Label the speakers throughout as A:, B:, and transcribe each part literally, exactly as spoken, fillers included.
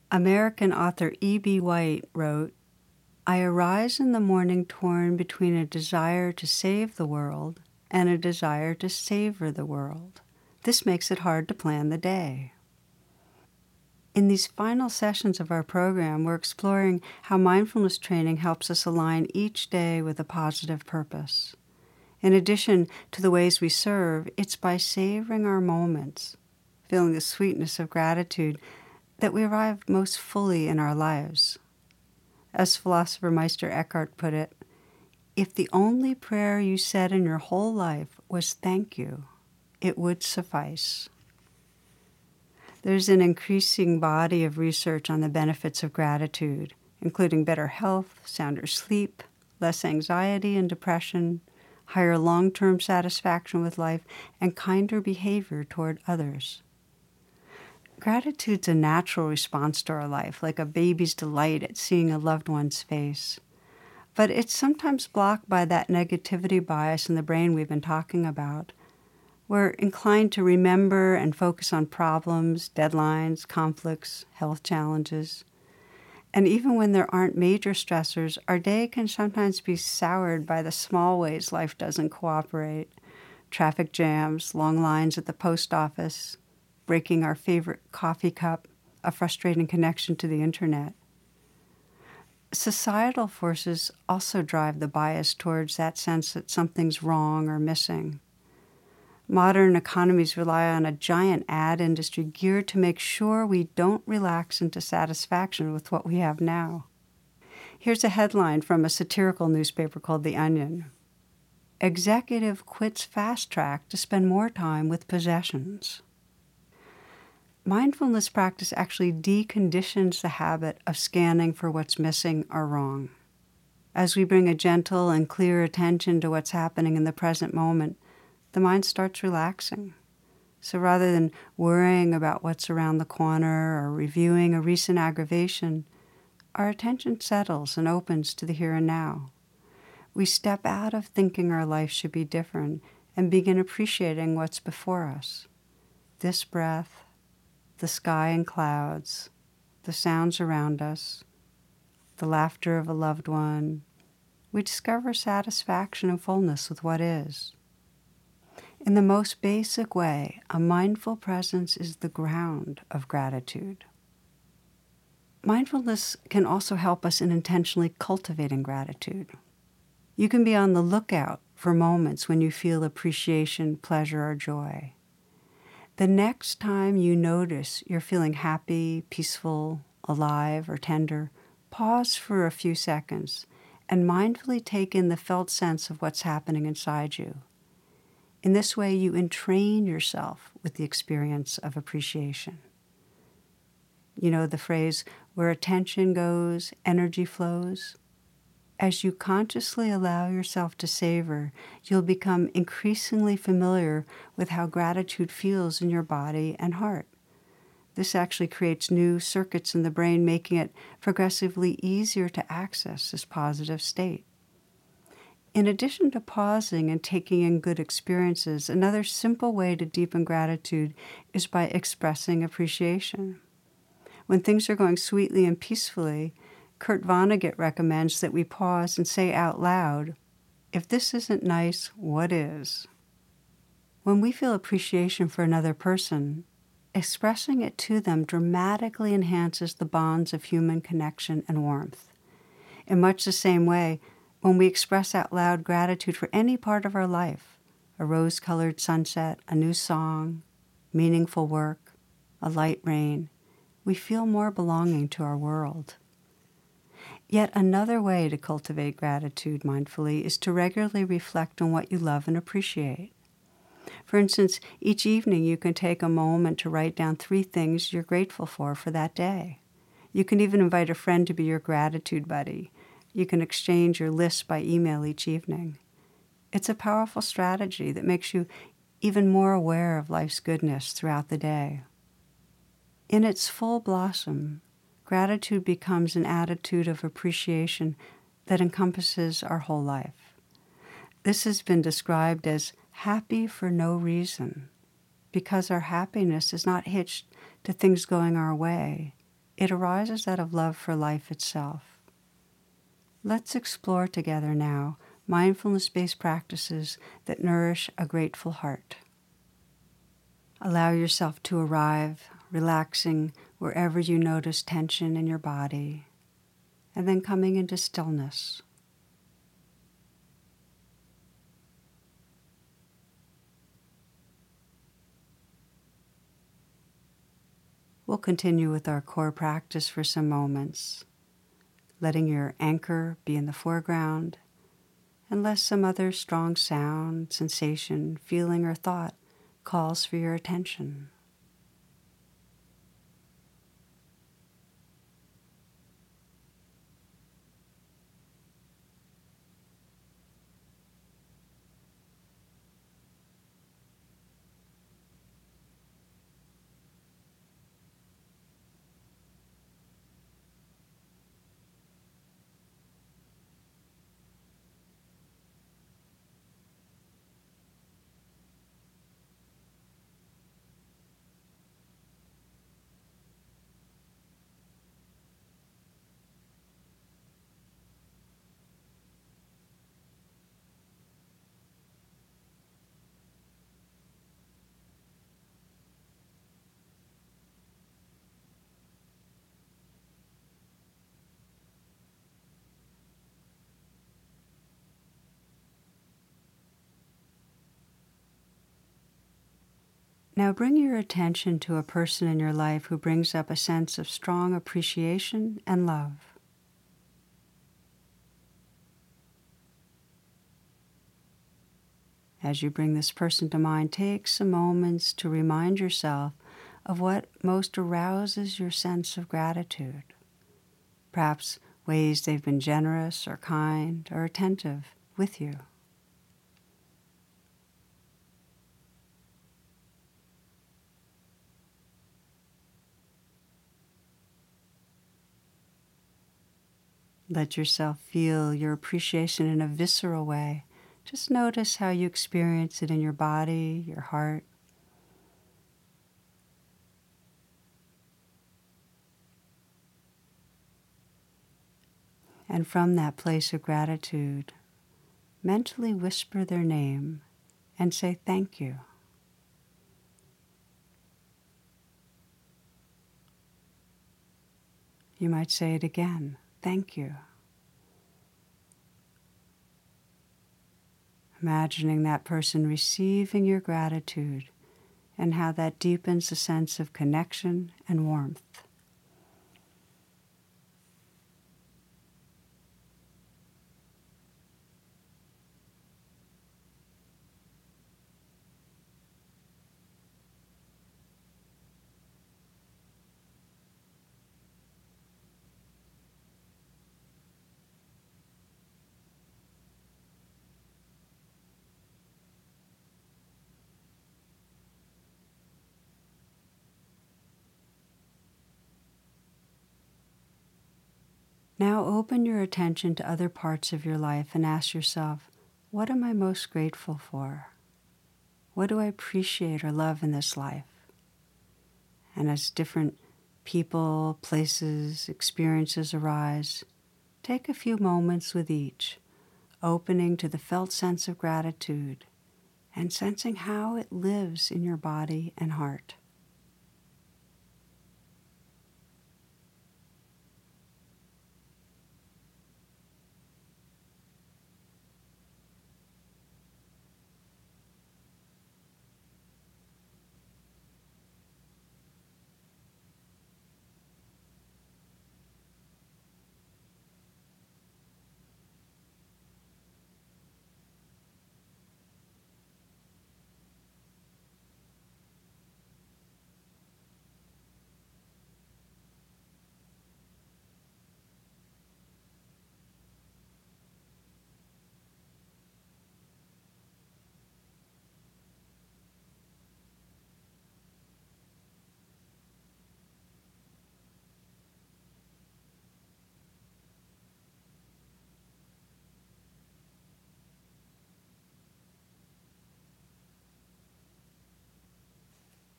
A: American author E B. White wrote, "I arise in the morning torn between a desire to save the world and a desire to savor the world. This makes it hard to plan the day." In these final sessions of our program, we're exploring how mindfulness training helps us align each day with a positive purpose. In addition to the ways we serve, it's by savoring our moments, feeling the sweetness of gratitude, that we arrive most fully in our lives. As philosopher Meister Eckhart put it, if the only prayer you said in your whole life was thank you, it would suffice. There's an increasing body of research on the benefits of gratitude, including better health, sounder sleep, less anxiety and depression, higher long-term satisfaction with life, and kinder behavior toward others. Gratitude's a natural response to our life, like a baby's delight at seeing a loved one's face. But it's sometimes blocked by that negativity bias in the brain we've been talking about. We're inclined to remember and focus on problems, deadlines, conflicts, health challenges. And even when there aren't major stressors, our day can sometimes be soured by the small ways life doesn't cooperate. Traffic jams, long lines at the post office, breaking our favorite coffee cup, a frustrating connection to the internet. Societal forces also drive the bias towards that sense that something's wrong or missing. Modern economies rely on a giant ad industry geared to make sure we don't relax into satisfaction with what we have now. Here's a headline from a satirical newspaper called The Onion. Executive quits Fast Track to spend more time with possessions. Mindfulness practice actually deconditions the habit of scanning for what's missing or wrong. As we bring a gentle and clear attention to what's happening in the present moment, the mind starts relaxing. So rather than worrying about what's around the corner or reviewing a recent aggravation, our attention settles and opens to the here and now. We step out of thinking our life should be different and begin appreciating what's before us. This breath, the sky and clouds, the sounds around us, the laughter of a loved one. We discover satisfaction and fullness with what is. In the most basic way, a mindful presence is the ground of gratitude. Mindfulness can also help us in intentionally cultivating gratitude. You can be on the lookout for moments when you feel appreciation, pleasure, or joy. The next time you notice you're feeling happy, peaceful, alive, or tender, pause for a few seconds and mindfully take in the felt sense of what's happening inside you. In this way, you entrain yourself with the experience of appreciation. You know the phrase, where attention goes, energy flows? As you consciously allow yourself to savor, you'll become increasingly familiar with how gratitude feels in your body and heart. This actually creates new circuits in the brain, making it progressively easier to access this positive state. In addition to pausing and taking in good experiences, another simple way to deepen gratitude is by expressing appreciation. When things are going sweetly and peacefully, Kurt Vonnegut recommends that we pause and say out loud, "If this isn't nice, what is?" When we feel appreciation for another person, expressing it to them dramatically enhances the bonds of human connection and warmth. In much the same way, when we express out loud gratitude for any part of our life, a rose-colored sunset, a new song, meaningful work, a light rain, we feel more belonging to our world. Yet another way to cultivate gratitude mindfully is to regularly reflect on what you love and appreciate. For instance, each evening you can take a moment to write down three things you're grateful for for that day. You can even invite a friend to be your gratitude buddy. You can exchange your list by email each evening. It's a powerful strategy that makes you even more aware of life's goodness throughout the day. In its full blossom, gratitude becomes an attitude of appreciation that encompasses our whole life. This has been described as happy for no reason, because our happiness is not hitched to things going our way, It arises out of love for life itself. Let's explore together now mindfulness-based practices that nourish a grateful heart. Allow yourself to arrive, relaxing wherever you notice tension in your body, and then coming into stillness. We'll continue with our core practice for some moments, letting your anchor be in the foreground, unless some other strong sound, sensation, feeling, or thought calls for your attention. Now bring your attention to a person in your life who brings up a sense of strong appreciation and love. As you bring this person to mind, take some moments to remind yourself of what most arouses your sense of gratitude. Perhaps ways they've been generous or kind or attentive with you. Let yourself feel your appreciation in a visceral way. Just notice how you experience it in your body, your heart. And from that place of gratitude, mentally whisper their name and say thank you. You might say it again, thank you. Imagining that person receiving your gratitude and how that deepens a sense of connection and warmth. Now open your attention to other parts of your life and ask yourself, what am I most grateful for? What do I appreciate or love in this life? And as different people, places, experiences arise, take a few moments with each, opening to the felt sense of gratitude and sensing how it lives in your body and heart.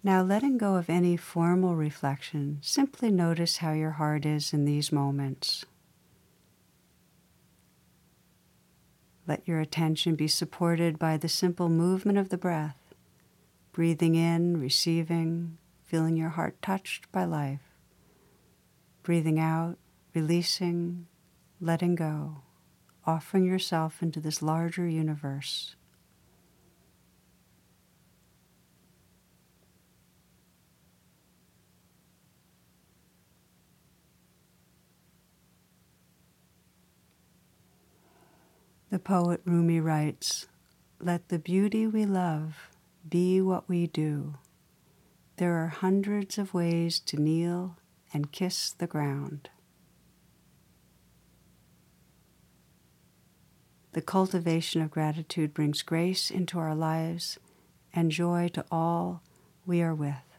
A: Now, letting go of any formal reflection, simply notice how your heart is in these moments. Let your attention be supported by the simple movement of the breath, breathing in, receiving, feeling your heart touched by life. Breathing out, releasing, letting go, offering yourself into this larger universe. The poet Rumi writes, "Let the beauty we love be what we do. There are hundreds of ways to kneel and kiss the ground." The cultivation of gratitude brings grace into our lives and joy to all we are with.